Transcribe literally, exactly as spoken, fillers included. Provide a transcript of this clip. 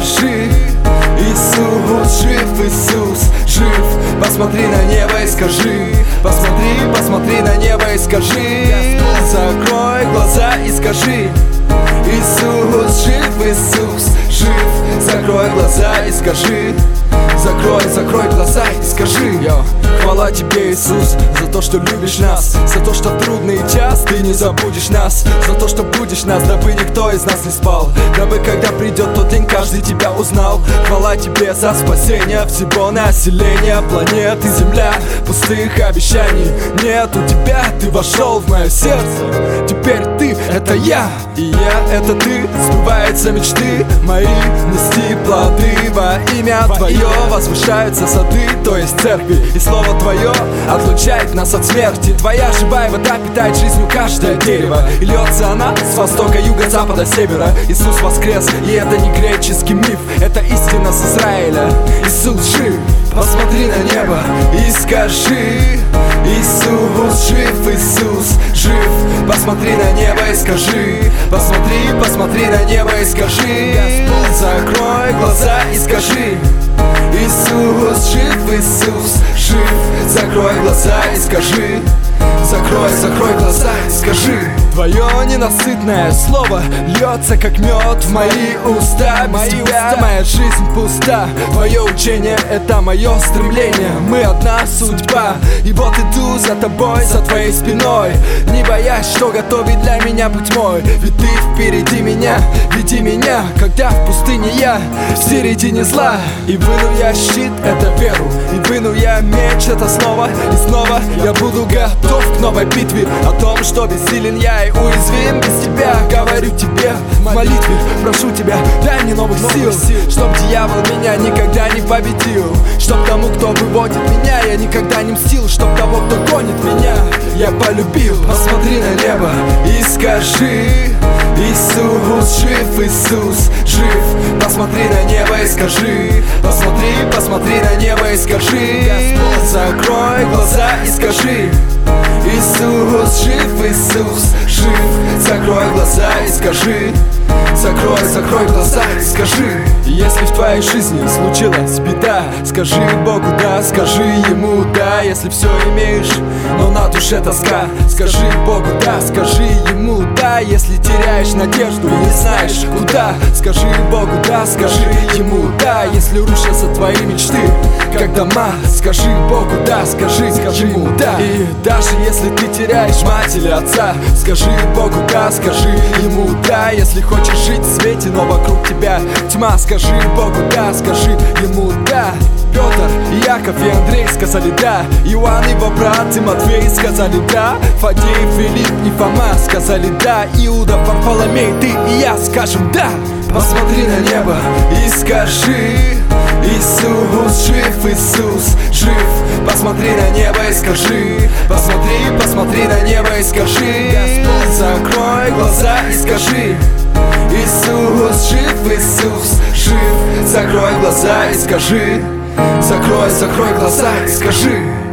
скажи: Иисус жив, Иисус жив. Посмотри на небо и скажи: посмотри, посмотри на небо и скажи: закрой глаза и скажи: Иисус жив, Иисус жив. Закрой глаза и скажи: закрой, закрой глаза и скажи: Йо. Хвала тебе, Иисус, за то, что любишь нас, за то, что в трудный час ты не забудешь нас, за то, что будешь нас, дабы никто из нас не спал, дабы когда придет тот день, каждый тебя узнал. Хвала тебе за спасение всего населения планеты Земля. Пустых обещаний нет у тебя, ты вошел в мое сердце. Теперь ты — это я, и я — это ты. Сбываются мечты мои, нести плоды во имя Твое. Возвышаются сады, то есть церкви, и слово Твое отлучает нас от смерти. Твоя живая вода питает жизнью каждое дерево, и льется она с востока, юга, запада, севера. Иисус воскрес, и это не греческий миф, это истина с Израиля. Иисус жив. Посмотри на небо и скажи: Иисус жив, Иисус жив. Посмотри на небо и скажи: посмотри, посмотри на небо и скажи: закрой глаза и скажи: Иисус жив, Иисус жив. Закрой глаза и скажи: закрой, закрой глаза и скажи. Твое ненасытное слово льется, как мед в мои уста. Без тебя моя жизнь пуста. Твое учение — это мое стремление. Мы одна судьба, и вот иду за тобой, за твоей спиной, не боясь, что готовит для меня путь мой. Ведь ты впереди меня, веди меня, когда в пустыне я в середине зла. И выну я щит — это веру, и выну я меч — это снова и снова. Я буду готов к новой битве, о том, что бессилен я и уязвим без тебя. Говорю тебе в молитве, прошу тебя, дай мне новых сил, чтоб дьявол меня никогда не победил, чтоб тому, кто выводит меня, я никогда не мстил, чтоб того, кто гонит меня, я полюбил. Посмотри на небо и скажи: Иисус жив, Иисус жив. Посмотри на небо и скажи: посмотри, посмотри на небо и скажи: закрой глаза и скажи: Иисус жив, Иисус жив. Закрой глаза и скажи: закрой, закрой глаза и скажи. Если в твоей жизни случилась беда, скажи Богу да, скажи Ему да. Если все имеешь, но на душе тоска, скажи Богу да, скажи Ему да. Если теряешь надежду и не знаешь куда, скажи Богу да, скажи Ему да. Если рушатся твои мечты, как дома, скажи Богу да, скажи, скажи Ему да. И даже если ты теряешь мать или отца, скажи Богу да, скажи Ему да. Если хочешь жить в свете, но вокруг тебя тьма, скажи Богу да, скажи Ему да. Петр, Яков и Андрей сказали да, Иоанн его брат и Матвей сказали да, Фадеев, Филипп и Фома сказали да, Иуда, Варфоломей, ты и я скажем да. Посмотри на небо и скажи: Иисус жив, Иисус жив. Посмотри на небо и скажи: посмотри, посмотри на небо и скажи: закрой глаза и скажи: Иисус жив, Иисус жив. Закрой глаза и скажи: закрой, закрой глаза и скажи.